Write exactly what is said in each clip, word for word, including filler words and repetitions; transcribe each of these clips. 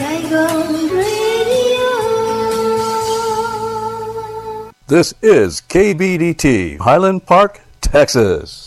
Saigon Radio. This is K B D T, Highland Park, Texas.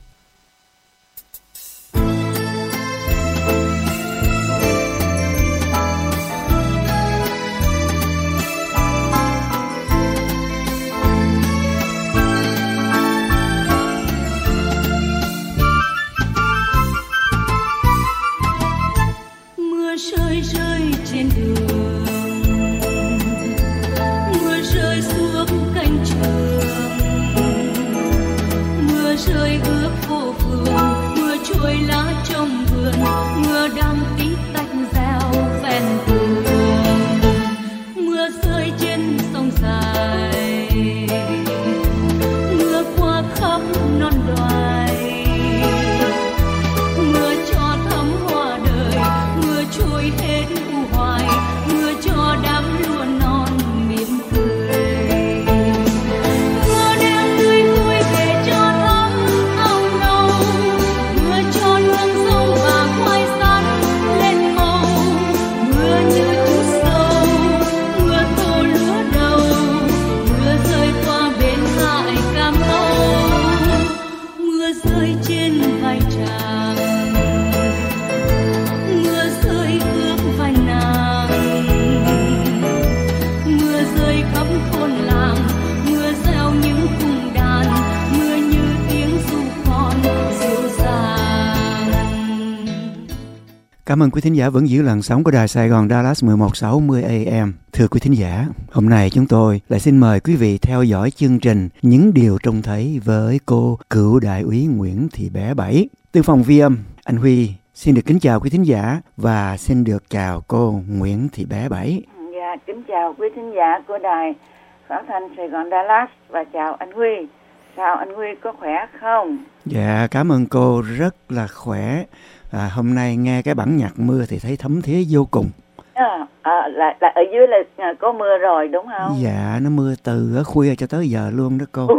Cảm ơn quý thính giả vẫn giữ làn sóng của đài Sài Gòn Dallas mười một sáu mươi A M. Thưa quý thính giả, hôm nay chúng tôi lại xin mời quý vị theo dõi chương trình Những Điều Trông Thấy với cô cựu đại úy Nguyễn Thị Bé Bảy. Từ phòng ghi âm, anh Huy xin được kính chào quý thính giả và xin được chào cô Nguyễn Thị Bé Bảy. Dạ, kính chào quý thính giả của đài phát thanh Sài Gòn Dallas và chào anh Huy. Sao anh Huy có khỏe không? Dạ, cảm ơn cô, rất là khỏe. À, hôm nay nghe cái bản nhạc mưa thì thấy thấm thía vô cùng. À, à, là, là ở dưới là có mưa rồi đúng không? Dạ, nó mưa từ khuya cho tới giờ luôn đó cô.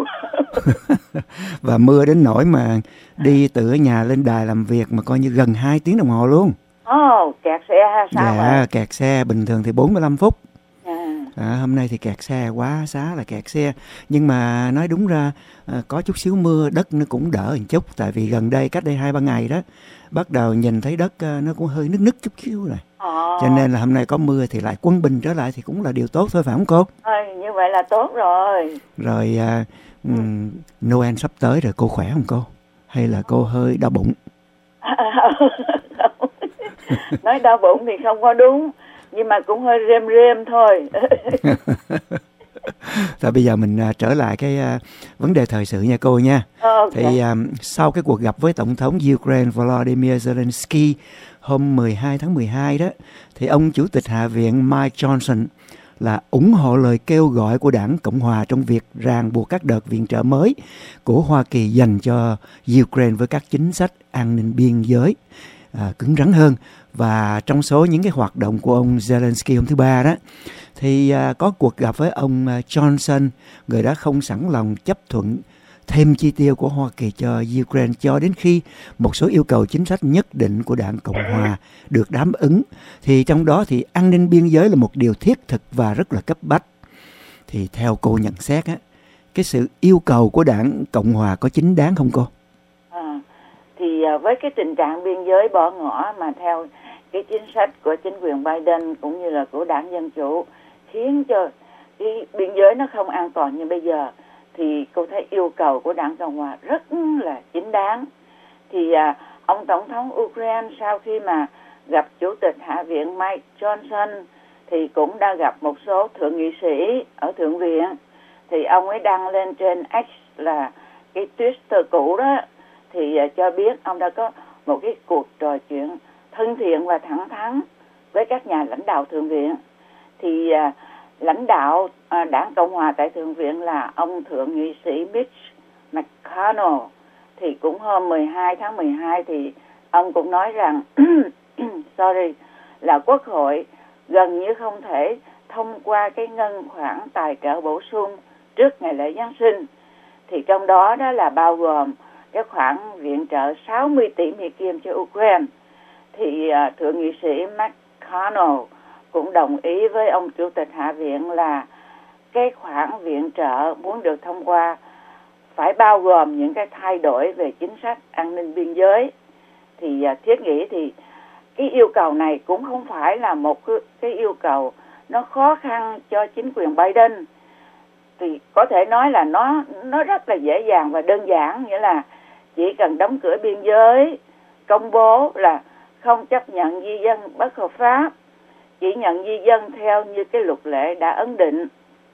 Và mưa đến nỗi mà đi từ ở nhà lên đài làm việc mà coi như gần hai tiếng đồng hồ luôn. Ồ, oh, kẹt xe hay sao? Dạ, vậy? Kẹt xe bình thường thì bốn mươi lăm phút. À. À, hôm nay thì kẹt xe, quá xá là kẹt xe. Nhưng mà nói đúng ra à, có chút xíu mưa đất nó cũng đỡ một chút. Tại vì gần đây, cách đây hai ba ngày đó, bắt đầu nhìn thấy đất nó cũng hơi nứt nứt chút xíu rồi. Ồ. Cho nên là hôm nay có mưa thì lại quân bình trở lại thì cũng là điều tốt thôi, phải không cô? Ôi, như vậy là tốt rồi. Rồi à, um, Noel sắp tới rồi, cô khỏe không cô? Hay là cô hơi đau bụng? Nói đau bụng thì không có đúng, nhưng mà cũng hơi rêm rêm thôi. Rồi bây giờ mình uh, trở lại cái uh, vấn đề thời sự nha cô nha. Okay. Thì um, sau cái cuộc gặp với Tổng thống Ukraine Volodymyr Zelensky hôm mười hai tháng mười hai đó, thì ông Chủ tịch Hạ viện Mike Johnson là ủng hộ lời kêu gọi của Đảng Cộng Hòa trong việc ràng buộc các đợt viện trợ mới của Hoa Kỳ dành cho Ukraine với các chính sách an ninh biên giới à, cứng rắn hơn. Và trong số những cái hoạt động của ông Zelensky hôm thứ Ba đó, thì à, có cuộc gặp với ông Johnson, người đã không sẵn lòng chấp thuận thêm chi tiêu của Hoa Kỳ cho Ukraine cho đến khi một số yêu cầu chính sách nhất định của Đảng Cộng Hòa được đáp ứng. Thì trong đó thì an ninh biên giới là một điều thiết thực và rất là cấp bách. Thì theo cô nhận xét á, cái sự yêu cầu của Đảng Cộng Hòa có chính đáng không cô? À, thì với cái tình trạng biên giới bỏ ngỏ mà theo cái chính sách của chính quyền Biden cũng như là của Đảng Dân Chủ khiến cho cái biên giới nó không an toàn như bây giờ, thì cô thấy yêu cầu của Đảng Cộng Hòa rất là chính đáng. Thì à, ông Tổng thống Ukraine sau khi mà gặp Chủ tịch Hạ viện Mike Johnson thì cũng đã gặp một số thượng nghị sĩ ở Thượng viện. Thì ông ấy đăng lên trên X là cái Twitter cũ đó, thì à, cho biết ông đã có một cái cuộc trò chuyện thân thiện và thẳng thắn với các nhà lãnh đạo Thượng viện. Thì à, lãnh đạo à, Đảng Cộng Hòa tại Thượng viện là ông Thượng nghị sĩ Mitch McConnell. Thì cũng hôm mười hai tháng mười hai thì ông cũng nói rằng sorry, là Quốc hội gần như không thể thông qua cái ngân khoản tài trợ bổ sung trước ngày lễ Giáng sinh. Thì trong đó đó là bao gồm cái khoản viện trợ sáu mươi tỷ Mỹ Kim cho Ukraine. Thì uh, Thượng nghị sĩ McConnell cũng đồng ý với ông Chủ tịch Hạ viện là cái khoản viện trợ muốn được thông qua phải bao gồm những cái thay đổi về chính sách an ninh biên giới. Thì uh, thiết nghĩ thì cái yêu cầu này cũng không phải là một cái, cái yêu cầu nó khó khăn cho chính quyền Biden. Thì có thể nói là nó nó rất là dễ dàng và đơn giản, nghĩa là chỉ cần đóng cửa biên giới, công bố là không chấp nhận di dân bất hợp pháp, chỉ nhận di dân theo như cái luật lệ đã ấn định.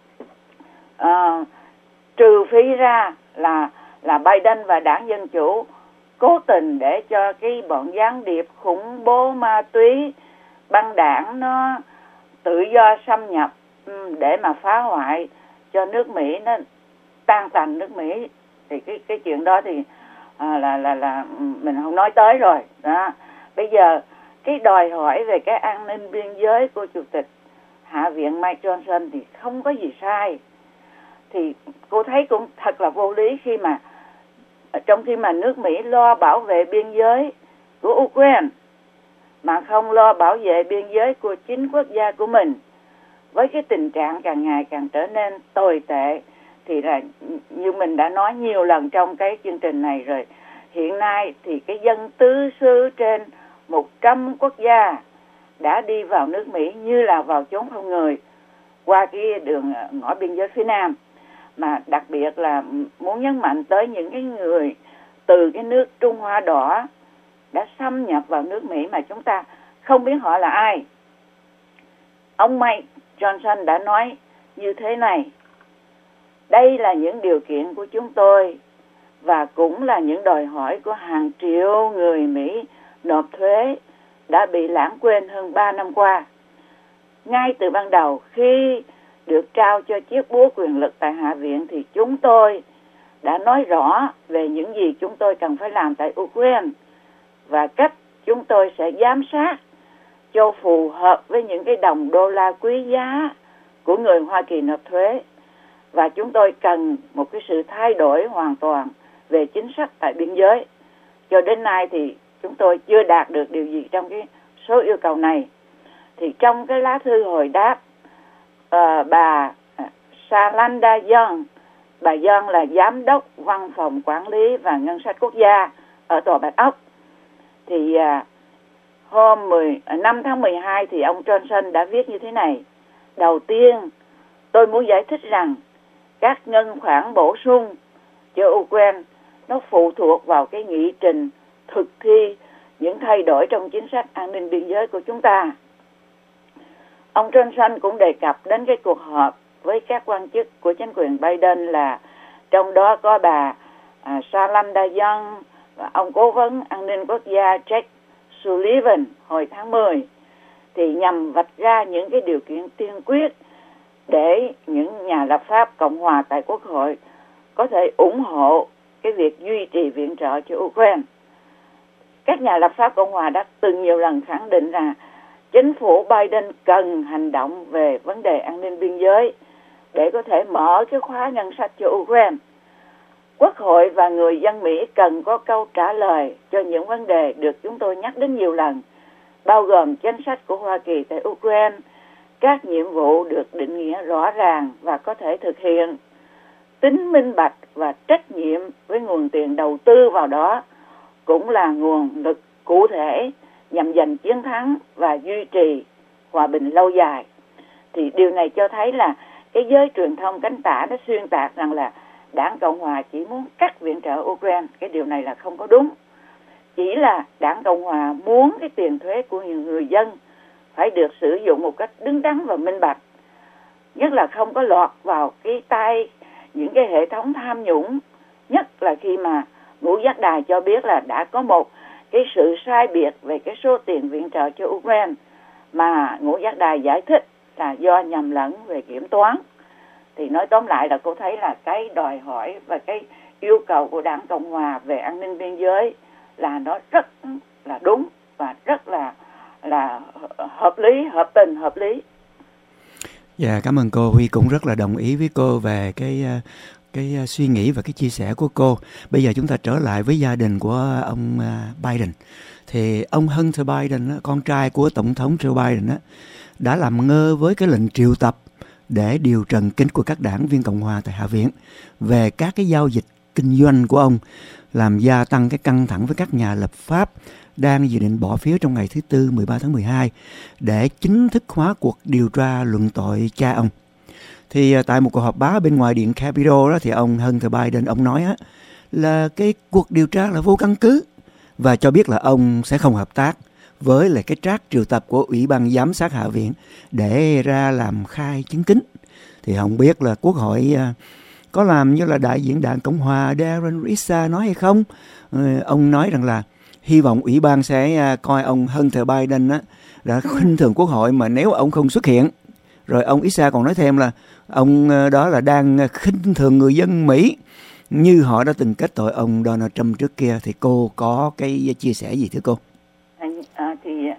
À, trừ phí ra là là Biden và đảng Dân Chủ cố tình để cho cái bọn gián điệp khủng bố ma túy băng đảng nó tự do xâm nhập để mà phá hoại cho nước Mỹ, nó tan tành nước Mỹ. Thì cái cái chuyện đó thì à, là là là mình không nói tới rồi đó. Bây giờ cái đòi hỏi về cái an ninh biên giới của Chủ tịch Hạ viện Mike Johnson thì không có gì sai. Thì cô thấy cũng thật là vô lý khi mà trong khi mà nước Mỹ lo bảo vệ biên giới của Ukraine mà không lo bảo vệ biên giới của chính quốc gia của mình. Với cái tình trạng càng ngày càng trở nên tồi tệ thì là như mình đã nói nhiều lần trong cái chương trình này rồi, hiện nay thì cái dân tứ xứ trên một trăm quốc gia đã đi vào nước Mỹ như là vào chốn không người qua cái đường ngõ biên giới phía Nam. Mà đặc biệt là muốn nhấn mạnh tới những cái người từ cái nước Trung Hoa đỏ đã xâm nhập vào nước Mỹ mà chúng ta không biết họ là ai. Ông Mike Johnson đã nói như thế này: đây là những điều kiện của chúng tôi và cũng là những đòi hỏi của hàng triệu người Mỹ nộp thuế đã bị lãng quên hơn ba năm qua. Ngay từ ban đầu khi được trao cho chiếc búa quyền lực tại Hạ viện thì chúng tôi đã nói rõ về những gì chúng tôi cần phải làm tại Ukraine và cách chúng tôi sẽ giám sát cho phù hợp với những cái đồng đô la quý giá của người Hoa Kỳ nộp thuế. Và chúng tôi cần một cái sự thay đổi hoàn toàn về chính sách tại biên giới. Cho đến nay thì chúng tôi chưa đạt được điều gì trong cái số yêu cầu này. Thì trong cái lá thư hồi đáp, uh, bà Salanda Young, bà Young là giám đốc văn phòng quản lý và ngân sách quốc gia ở Tòa Bạch Ốc. Thì uh, hôm năm tháng mười hai thì ông Johnson đã viết như thế này: đầu tiên, tôi muốn giải thích rằng các ngân khoản bổ sung cho Ukraine nó phụ thuộc vào cái nghị trình thực thi những thay đổi trong chính sách an ninh biên giới của chúng ta. Ông Johnson cũng đề cập đến cái cuộc họp với các quan chức của chính quyền Biden, là trong đó có bà à, Salanda Young và ông cố vấn an ninh quốc gia Jake Sullivan hồi tháng mười, thì nhằm vạch ra những cái điều kiện tiên quyết để những nhà lập pháp Cộng hòa tại Quốc hội có thể ủng hộ cái việc duy trì viện trợ cho Ukraine. Các nhà lập pháp Cộng hòa đã từng nhiều lần khẳng định rằng chính phủ Biden cần hành động về vấn đề an ninh biên giới để có thể mở cái khóa ngân sách cho Ukraine. Quốc hội và người dân Mỹ cần có câu trả lời cho những vấn đề được chúng tôi nhắc đến nhiều lần, bao gồm chính sách của Hoa Kỳ tại Ukraine, các nhiệm vụ được định nghĩa rõ ràng và có thể thực hiện, tính minh bạch và trách nhiệm với nguồn tiền đầu tư vào đó cũng là nguồn lực cụ thể nhằm giành chiến thắng và duy trì hòa bình lâu dài. Thì điều này cho thấy là cái giới truyền thông cánh tả nó xuyên tạc rằng là Đảng Cộng Hòa chỉ muốn cắt viện trợ Ukraine. Cái điều này là không có đúng. Chỉ là Đảng Cộng Hòa muốn cái tiền thuế của nhiều người dân phải được sử dụng một cách đứng đắn và minh bạch, nhất là không có lọt vào cái tay những cái hệ thống tham nhũng, nhất là khi mà Ngũ Giác Đài cho biết là đã có một cái sự sai biệt về cái số tiền viện trợ cho Ukraine mà Ngũ Giác Đài giải thích là do nhầm lẫn về kiểm toán. Thì nói tóm lại là cô thấy là cái đòi hỏi và cái yêu cầu của Đảng Cộng Hòa về an ninh biên giới là nó rất là đúng và rất là là hợp lý, hợp tình, hợp lý. Dạ, cảm ơn cô. Huy cũng rất là đồng ý với cô về cái cái uh, suy nghĩ và cái chia sẻ của cô. Bây giờ chúng ta trở lại với gia đình của ông uh, Biden. Thì ông Hunter Biden, con trai của Tổng thống Joe Biden, đã làm ngơ với cái lệnh triệu tập để điều trần kín của các đảng viên Cộng hòa tại Hạ viện về các cái giao dịch kinh doanh của ông, làm gia tăng cái căng thẳng với các nhà lập pháp đang dự định bỏ phiếu trong ngày thứ Tư mười ba tháng mười hai để chính thức hóa cuộc điều tra luận tội cha ông. Thì tại một cuộc họp báo bên ngoài điện Capitol đó, thì ông Hunter Biden ông nói á, là cái cuộc điều tra là vô căn cứ và cho biết là ông sẽ không hợp tác với lại cái trác triệu tập của Ủy ban Giám sát Hạ viện để ra làm khai chứng kín. Thì không biết là Quốc hội có làm như là đại diện đảng Cộng hòa Darren Issa nói hay không. Ông nói rằng là hy vọng Ủy ban sẽ coi ông Hunter Biden á, đã khinh thường Quốc hội mà nếu ông không xuất hiện. Rồi ông Issa còn nói thêm là ông đó là đang khinh thường người dân Mỹ như họ đã từng kết tội ông Donald Trump trước kia. Thì cô có cái chia sẻ gì thưa cô? À, thì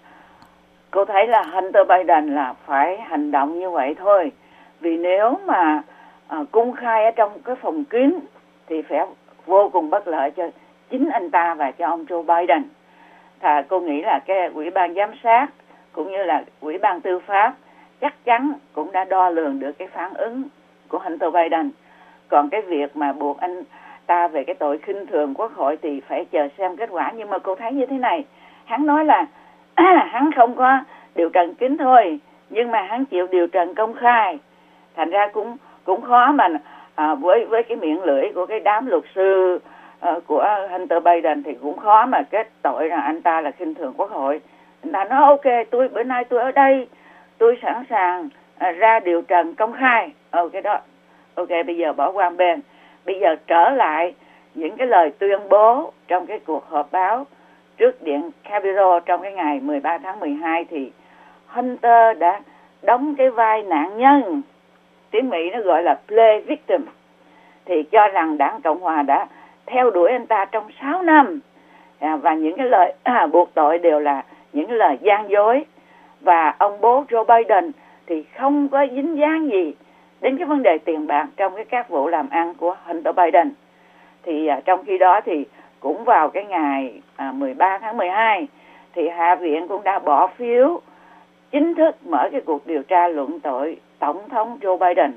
cô thấy là Hunter Biden là phải hành động như vậy thôi. Vì nếu mà à, công khai ở trong cái phòng kín thì phải vô cùng bất lợi cho chính anh ta và cho ông Joe Biden. Thà cô nghĩ là cái Ủy ban Giám sát cũng như là Ủy ban Tư pháp chắc chắn cũng đã đo lường được cái phản ứng của Hunter Biden. Còn cái việc mà buộc anh ta về cái tội khinh thường Quốc hội thì phải chờ xem kết quả. Nhưng mà cô thấy như thế này, hắn nói là à, hắn không có điều trần kín thôi, nhưng mà hắn chịu điều trần công khai. Thành ra cũng cũng khó mà à, với với cái miệng lưỡi của cái đám luật sư uh, của Hunter Biden thì cũng khó mà kết tội rằng anh ta là khinh thường Quốc hội. Anh ta nói ok, tôi bữa nay tôi ở đây, tôi sẵn sàng à, ra điều trần công khai. Ok đó, ok bây giờ bỏ qua bên. Bây giờ trở lại những cái lời tuyên bố trong cái cuộc họp báo trước điện Capitol trong cái ngày mười ba tháng mười hai thì Hunter đã đóng cái vai nạn nhân, tiếng Mỹ nó gọi là play victim, thì cho rằng đảng Cộng hòa đã theo đuổi anh ta trong sáu năm à, và những cái lời à, buộc tội đều là những cái lời gian dối, và ông bố Joe Biden thì không có dính dáng gì đến cái vấn đề tiền bạc trong cái các vụ làm ăn của Hunter Biden. Thì à, trong khi đó thì cũng vào cái ngày à, mười ba tháng mười hai thì Hạ viện cũng đã bỏ phiếu chính thức mở cái cuộc điều tra luận tội Tổng thống Joe Biden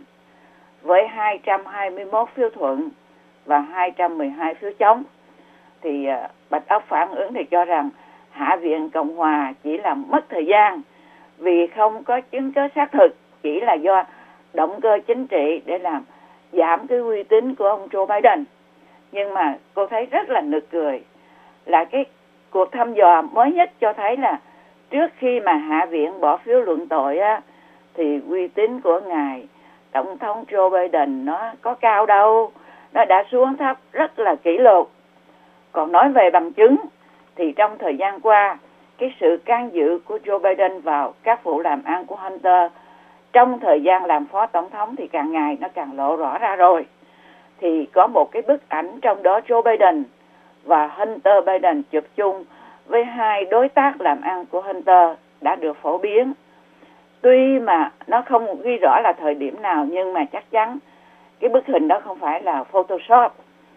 với hai trăm hai mươi mốt phiếu thuận và hai trăm mười hai phiếu chống. Thì à, Bạch Ốc phản ứng thì cho rằng Hạ viện Cộng hòa chỉ là mất thời gian vì không có chứng cứ xác thực, chỉ là do động cơ chính trị để làm giảm cái uy tín của ông Joe Biden. Nhưng mà cô thấy rất là nực cười là cái cuộc thăm dò mới nhất cho thấy là trước khi mà Hạ viện bỏ phiếu luận tội á, thì uy tín của ngài Tổng thống Joe Biden nó có cao đâu, nó đã xuống thấp rất là kỷ lục. Còn nói về bằng chứng thì trong thời gian qua, cái sự can dự của Joe Biden vào các vụ làm ăn của Hunter trong thời gian làm phó tổng thống thì càng ngày nó càng lộ rõ ra rồi. Thì có một cái bức ảnh trong đó Joe Biden và Hunter Biden chụp chung với hai đối tác làm ăn của Hunter đã được phổ biến. Tuy mà nó không ghi rõ là thời điểm nào, nhưng mà chắc chắn cái bức hình đó không phải là Photoshop.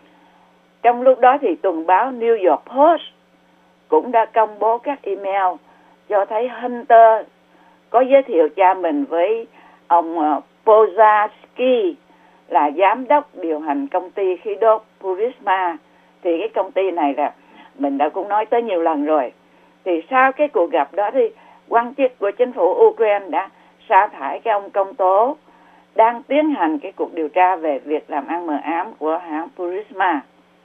Trong lúc đó thì tuần báo New York Post cũng đã công bố các email cho thấy Hunter có giới thiệu cha mình với ông Pozharskyi là giám đốc điều hành công ty khí đốt Burisma. Thì cái công ty này là mình đã cũng nói tới nhiều lần rồi. Thì sau cái cuộc gặp đó thì quan chức của chính phủ Ukraine đã sa thải cái ông công tố đang tiến hành cái cuộc điều tra về việc làm ăn mờ ám của hãng Burisma.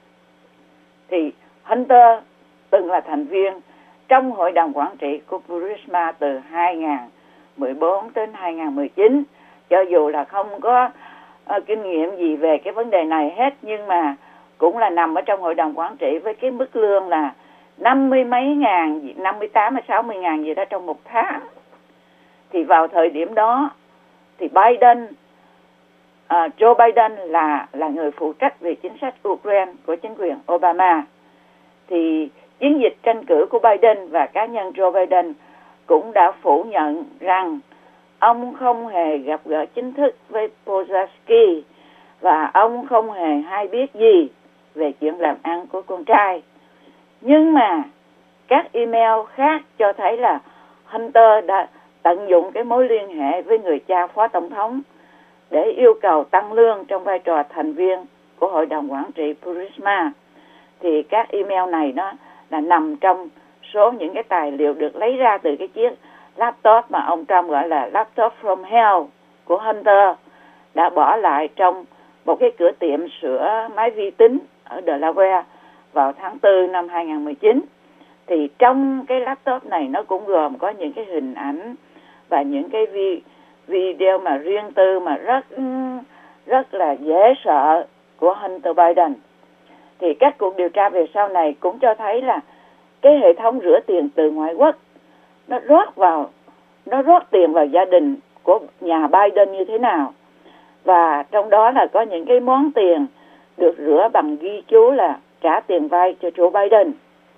Thì Hunter từng là thành viên trong hội đồng quản trị của Burisma từ hai nghìn không trăm mười bốn đến hai nghìn không trăm mười chín. Cho dù là không có uh, kinh nghiệm gì về cái vấn đề này hết, nhưng mà cũng là nằm ở trong hội đồng quản trị với cái mức lương là năm mươi mấy ngàn, năm mươi tám hay sáu mươi ngàn gì đó trong một tháng. Thì vào thời điểm đó thì Biden, uh, Joe Biden là là người phụ trách về chính sách Ukraine của chính quyền Obama. Thì chiến dịch tranh cử của Biden và cá nhân Joe Biden cũng đã phủ nhận rằng ông không hề gặp gỡ chính thức với Pozharskyi và ông không hề hay biết gì về chuyện làm ăn của con trai. Nhưng mà các email khác cho thấy là Hunter đã tận dụng cái mối liên hệ với người cha phó tổng thống để yêu cầu tăng lương trong vai trò thành viên của hội đồng quản trị Burisma. Thì các email này nó là nằm trong số những cái tài liệu được lấy ra từ cái chiếc laptop mà ông Trump gọi là laptop from hell của Hunter đã bỏ lại trong một cái cửa tiệm sửa máy vi tính ở Delaware vào tháng tư năm hai không một chín. Thì trong cái laptop này nó cũng gồm có những cái hình ảnh và những cái vi, video mà riêng tư mà rất rất là dễ sợ của Hunter Biden. Thì các cuộc điều tra về sau này cũng cho thấy là cái hệ thống rửa tiền từ ngoại quốc nó rót vào nó rót tiền vào gia đình của nhà Biden như thế nào, và trong đó là có những cái món tiền được rửa bằng ghi chú là trả tiền vay cho Joe Biden.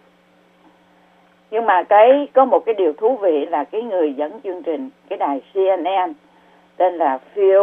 Nhưng mà cái có một cái điều thú vị là cái người dẫn chương trình cái đài C N N tên là Phil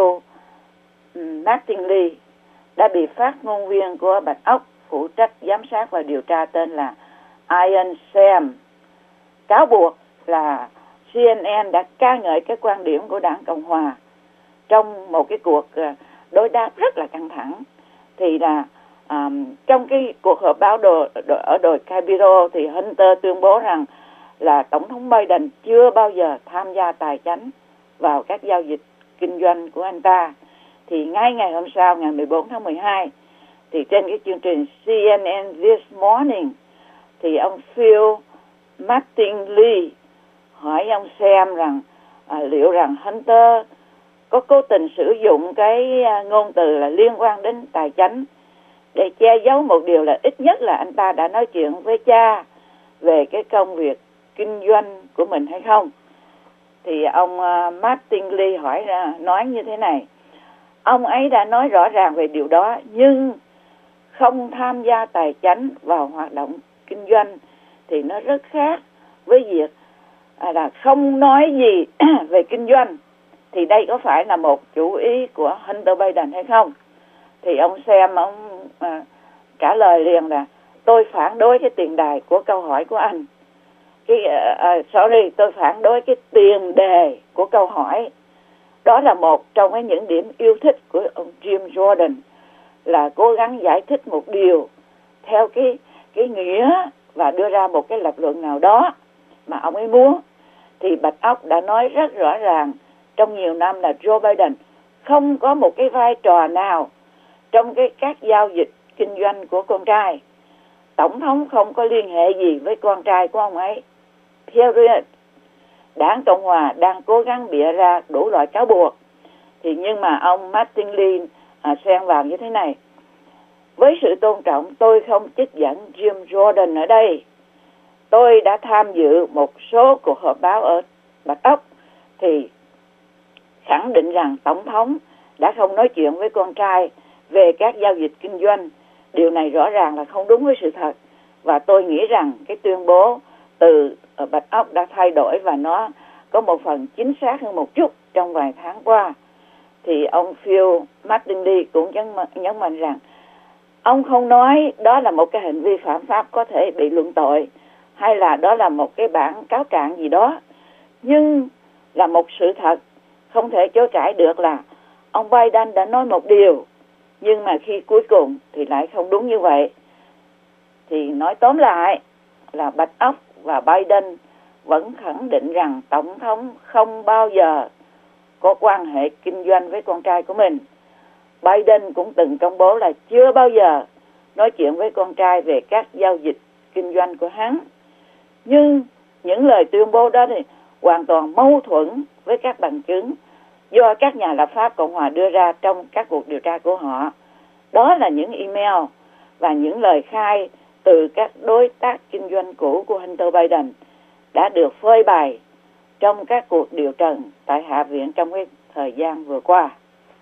Mattingly đã bị phát ngôn viên của Bạch Ốc phụ trách giám sát và điều tra tên là Ian Sam cáo buộc là C N N đã ca ngợi cái quan điểm của Đảng Cộng Hòa trong một cái cuộc đối đáp rất là căng thẳng. Thì là um, trong cái cuộc họp báo đồ, đồ, ở đồi Capitol thì Hunter tuyên bố rằng là Tổng thống Biden chưa bao giờ tham gia tài chánh vào các giao dịch kinh doanh của anh ta. Thì ngay ngày hôm sau, ngày mười bốn tháng mười hai, thì trên cái chương trình C N N This Morning thì ông Phil Mattingly hỏi ông Sam rằng à, liệu rằng Hunter có cố tình sử dụng cái ngôn từ là liên quan đến tài chánh để che giấu một điều là ít nhất là anh ta đã nói chuyện với cha về cái công việc kinh doanh của mình hay không. Thì ông uh, Mattingly hỏi ra nói như thế này: ông ấy đã nói rõ ràng về điều đó, nhưng không tham gia tài chánh vào hoạt động kinh doanh thì nó rất khác với việc à, là không nói gì về kinh doanh. Thì đây có phải là một chủ ý của Hunter Biden hay không? Thì ông Sam ông à, trả lời liền là tôi phản đối cái tiền đài của câu hỏi của anh. Cái uh, sorry, tôi phản đối cái tiền đề của câu hỏi. Đó là một trong cái những điểm yêu thích của ông Jim Jordan, là cố gắng giải thích một điều theo cái cái nghĩa và đưa ra một cái lập luận nào đó mà ông ấy muốn. Thì Bạch Ốc đã nói rất rõ ràng trong nhiều năm là Joe Biden không có một cái vai trò nào trong cái các giao dịch kinh doanh của con trai. Tổng thống không có liên hệ gì với con trai của ông ấy. Period. Đảng Cộng Hòa đang cố gắng bịa ra đủ loại cáo buộc. Thì nhưng mà ông Mattingly à, xen vào như thế này: với sự tôn trọng, tôi không trích dẫn Jim Jordan ở đây. Tôi đã tham dự một số cuộc họp báo ở Bạch Ốc thì khẳng định rằng Tổng thống đã không nói chuyện với con trai về các giao dịch kinh doanh. Điều này rõ ràng là không đúng với sự thật. Và tôi nghĩ rằng cái tuyên bố từ Bạch Ốc đã thay đổi và nó có một phần chính xác hơn một chút trong vài tháng qua. Thì ông Phil Mattingly cũng nhấn, nhấn mạnh rằng ông không nói đó là một cái hành vi phạm pháp có thể bị luận tội, hay là đó là một cái bản cáo trạng gì đó. Nhưng là một sự thật không thể chối cãi được là ông Biden đã nói một điều, nhưng mà khi cuối cùng thì lại không đúng như vậy. Thì nói tóm lại là Bạch Ốc và Biden vẫn khẳng định rằng Tổng thống không bao giờ có quan hệ kinh doanh với con trai của mình. Biden cũng từng công bố là chưa bao giờ nói chuyện với con trai về các giao dịch kinh doanh của hắn. Nhưng những lời tuyên bố đó thì hoàn toàn mâu thuẫn với các bằng chứng do các nhà lập pháp Cộng Hòa đưa ra trong các cuộc điều tra của họ. Đó là những email và những lời khai từ các đối tác kinh doanh cũ của Hunter Biden đã được phơi bày trong các cuộc điều trần tại Hạ viện trong cái thời gian vừa qua.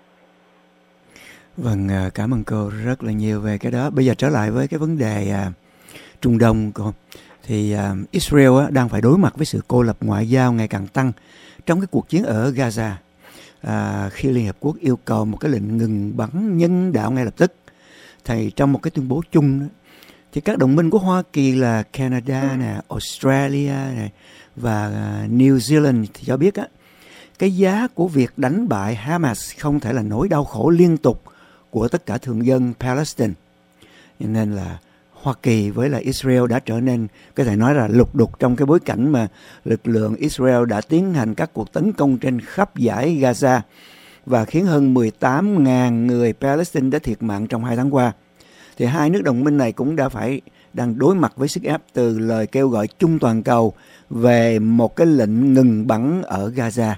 Vâng, cảm ơn cô rất là nhiều về cái đó. Bây giờ trở lại với cái vấn đề à, Trung Đông cô. Thì à, Israel á, đang phải đối mặt với sự cô lập ngoại giao ngày càng tăng trong cái cuộc chiến ở Gaza. à, khi Liên Hợp Quốc yêu cầu một cái lệnh ngừng bắn nhân đạo ngay lập tức. Thì trong một cái tuyên bố chung đó, thì các đồng minh của Hoa Kỳ là Canada, nè, Australia nè, và New Zealand thì cho biết á, cái giá của việc đánh bại Hamas không thể là nỗi đau khổ liên tục của tất cả thường dân Palestine. Nên là Hoa Kỳ với là Israel đã trở nên, có thể nói là lục đục trong cái bối cảnh mà lực lượng Israel đã tiến hành các cuộc tấn công trên khắp dải Gaza và khiến hơn mười tám nghìn người Palestine đã thiệt mạng trong hai tháng qua. Thì hai nước đồng minh này cũng đã phải đang đối mặt với sức ép từ lời kêu gọi chung toàn cầu về một cái lệnh ngừng bắn ở Gaza.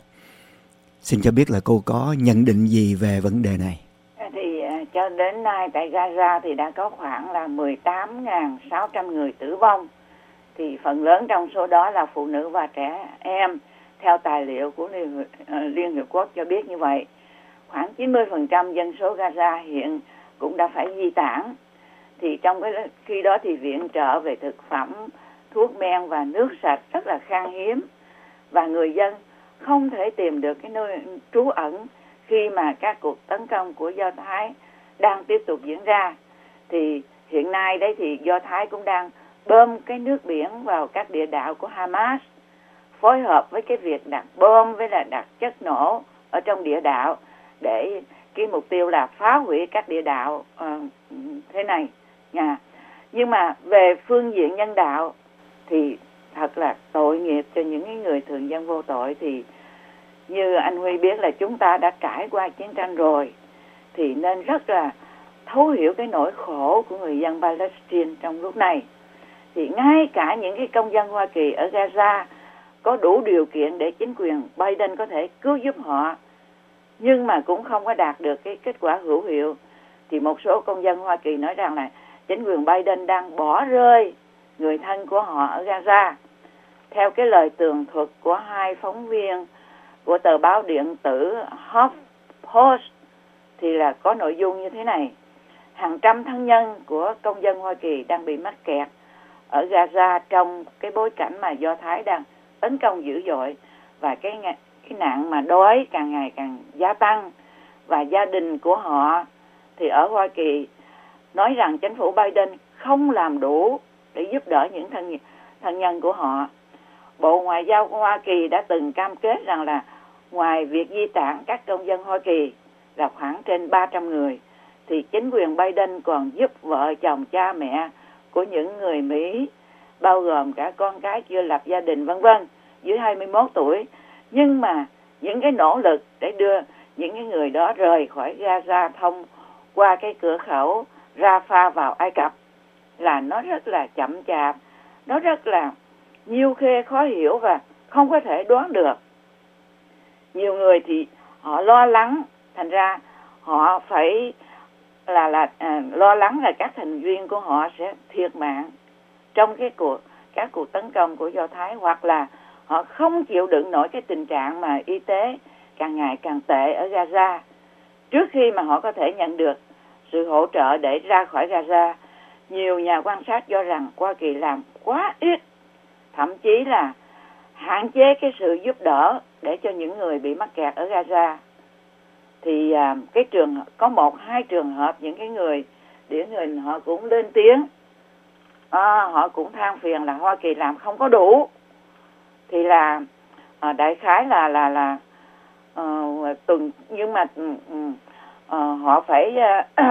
Xin cho biết là cô có nhận định gì về vấn đề này? Thì cho đến nay tại Gaza thì đã có khoảng là mười tám nghìn sáu trăm người tử vong. Thì phần lớn trong số đó là phụ nữ và trẻ em, theo tài liệu của Liên, Liên Hiệp Quốc cho biết như vậy. Khoảng chín mươi phần trăm dân số Gaza hiện cũng đã phải di tản. Thì trong cái khi đó thì viện trợ về thực phẩm, thuốc men và nước sạch rất là khan hiếm. Và người dân không thể tìm được cái nơi trú ẩn khi mà các cuộc tấn công của Do Thái đang tiếp tục diễn ra. Thì hiện nay đấy thì Do Thái cũng đang bơm cái nước biển vào các địa đạo của Hamas, phối hợp với cái việc đặt bom với là đặt chất nổ ở trong địa đạo để cái mục tiêu là phá hủy các địa đạo uh, thế này nha. Nhưng mà về phương diện nhân đạo thì thật là tội nghiệp cho những người thường dân vô tội. Thì như anh Huy biết là chúng ta đã trải qua chiến tranh rồi, thì nên rất là thấu hiểu cái nỗi khổ của người dân Palestine trong lúc này. Thì ngay cả những cái công dân Hoa Kỳ ở Gaza có đủ điều kiện để chính quyền Biden có thể cứu giúp họ, nhưng mà cũng không có đạt được cái kết quả hữu hiệu. Thì một số công dân Hoa Kỳ nói rằng là chính quyền Biden đang bỏ rơi người thân của họ ở Gaza. Theo cái lời tường thuật của hai phóng viên của tờ báo điện tử HuffPost thì là có nội dung như thế này: hàng trăm thân nhân của công dân Hoa Kỳ đang bị mắc kẹt ở Gaza trong cái bối cảnh mà Do Thái đang tấn công dữ dội, và cái cái nạn mà đói càng ngày càng gia tăng. Và gia đình của họ thì ở Hoa Kỳ nói rằng chính phủ Biden không làm đủ để giúp đỡ những thân thân nhân của họ. Bộ Ngoại giao của Hoa Kỳ đã từng cam kết rằng là ngoài việc di tản các công dân Hoa Kỳ là khoảng trên ba trăm người, thì chính quyền Biden còn giúp vợ chồng cha mẹ của những người Mỹ, bao gồm cả con cái chưa lập gia đình vân vân dưới hai mươi mốt tuổi. Nhưng mà những cái nỗ lực để đưa những cái người đó rời khỏi Gaza thông qua cái cửa khẩu Rafah vào Ai Cập là nó rất là chậm chạp, nó rất là nhiêu khê khó hiểu và không có thể đoán được. Nhiều người thì họ lo lắng, thành ra họ phải là là à, lo lắng là các thành viên của họ sẽ thiệt mạng trong cái cuộc các cuộc tấn công của Do Thái, hoặc là họ không chịu đựng nổi cái tình trạng mà y tế càng ngày càng tệ ở Gaza. Trước khi mà họ có thể nhận được sự hỗ trợ để ra khỏi Gaza, nhiều nhà quan sát cho rằng Hoa Kỳ làm quá ít, thậm chí là hạn chế cái sự giúp đỡ để cho những người bị mắc kẹt ở Gaza. Thì à, cái trường có một hai trường hợp những cái người điển hình họ cũng lên tiếng, à, họ cũng than phiền là Hoa Kỳ làm không có đủ. Thì là à, đại khái là là là uh, tuần nhưng mà uh, uh, họ phải uh,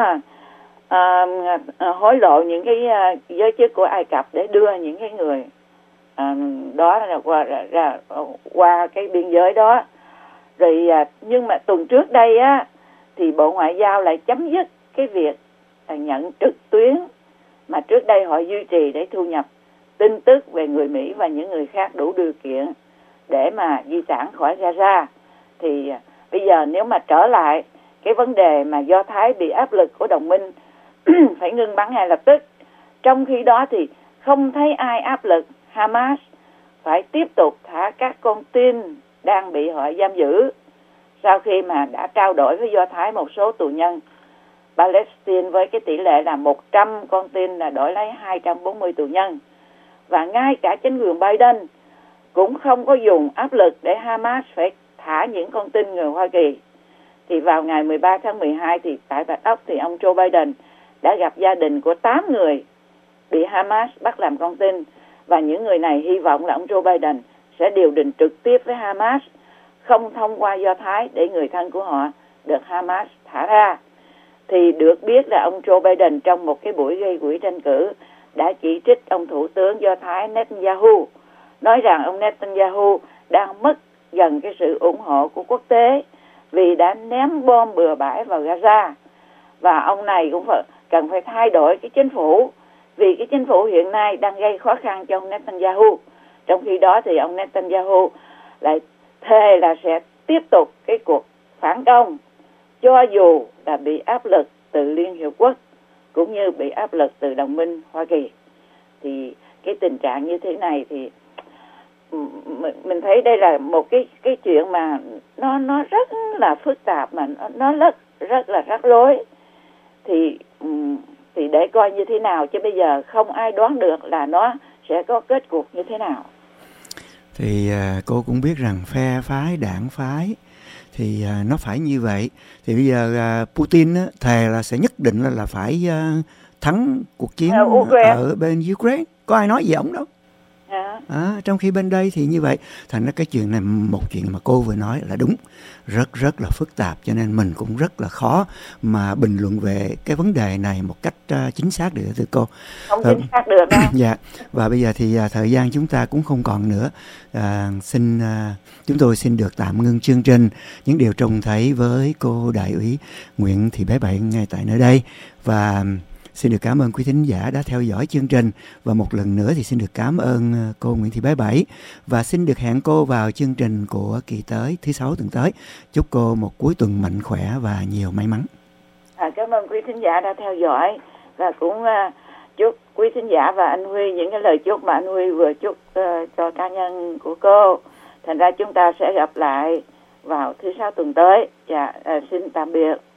uh, uh, hối lộ những cái uh, giới chức của Ai Cập để đưa những cái người uh, đó là qua ra qua cái biên giới đó. Rồi uh, nhưng mà tuần trước đây á thì Bộ Ngoại giao lại chấm dứt cái việc uh, nhận trực tuyến mà trước đây họ duy trì để thu nhập tin tức về người Mỹ và những người khác đủ điều kiện để mà di tản khỏi Gaza. Thì uh, bây giờ nếu mà trở lại cái vấn đề mà Do Thái bị áp lực của đồng minh phải ngưng bắn ngay lập tức, trong khi đó thì không thấy ai áp lực Hamas phải tiếp tục thả các con tin đang bị họ giam giữ, sau khi mà đã trao đổi với Do Thái một số tù nhân Palestine với cái tỷ lệ là một trăm con tin là đổi lấy hai trăm bốn mươi tù nhân. Và ngay cả chính quyền Biden cũng không có dùng áp lực để Hamas phải thả thả những con tin người Hoa Kỳ. Thì vào ngày mười ba tháng mười hai thì tại Bạch Ốc thì ông Joe Biden đã gặp gia đình của tám người bị Hamas bắt làm con tin, và những người này hy vọng là ông Joe Biden sẽ điều đình trực tiếp với Hamas, không thông qua Do Thái để người thân của họ được Hamas thả ra. Thì được biết là ông Joe Biden trong một cái buổi gây quỹ tranh cử đã chỉ trích ông Thủ tướng Do Thái Netanyahu, nói rằng ông Netanyahu đang mất dần cái sự ủng hộ của quốc tế vì đã ném bom bừa bãi vào Gaza. Và ông này cũng phải, cần phải thay đổi cái chính phủ, vì cái chính phủ hiện nay đang gây khó khăn cho ông Netanyahu. Trong khi đó thì ông Netanyahu lại thề là sẽ tiếp tục cái cuộc phản công, cho dù là bị áp lực từ Liên Hiệp Quốc cũng như bị áp lực từ đồng minh Hoa Kỳ. Thì cái tình trạng như thế này thì mình thấy đây là một cái cái chuyện mà nó nó rất là phức tạp, mà nó, nó rất rất là rắc rối. Thì thì để coi như thế nào, chứ bây giờ không ai đoán được là nó sẽ có kết cục như thế nào. Thì à, cô cũng biết rằng phe phái, đảng phái thì à, nó phải như vậy. Thì bây giờ à, Putin á, thề là sẽ nhất định là, là phải à, thắng cuộc chiến à, ở bên Ukraine. Có ai nói gì ổng đâu. À. À, trong khi bên đây thì như vậy. Thành ra cái chuyện này, một chuyện mà cô vừa nói là đúng, rất rất là phức tạp, cho nên mình cũng rất là khó mà bình luận về cái vấn đề này một cách uh, chính xác được, thưa cô. Không chính xác được đâu. Dạ. Và bây giờ thì uh, thời gian chúng ta cũng không còn nữa. Uh, xin uh, chúng tôi xin được tạm ngưng chương trình Những Điều Trông Thấy với cô Đại úy Nguyễn Thị Bé Bảy ngay tại nơi đây. Và xin được cảm ơn quý thính giả đã theo dõi chương trình. Và một lần nữa thì xin được cảm ơn cô Nguyễn Thị Bé Bảy. Và xin được hẹn cô vào chương trình của kỳ tới, thứ sáu tuần tới. Chúc cô một cuối tuần mạnh khỏe và nhiều may mắn. À, cảm ơn quý thính giả đã theo dõi. Và cũng uh, chúc quý thính giả và anh Huy những cái lời chúc mà anh Huy vừa chúc uh, cho cá nhân của cô. Thành ra chúng ta sẽ gặp lại vào thứ sáu tuần tới. Dạ, uh, xin tạm biệt.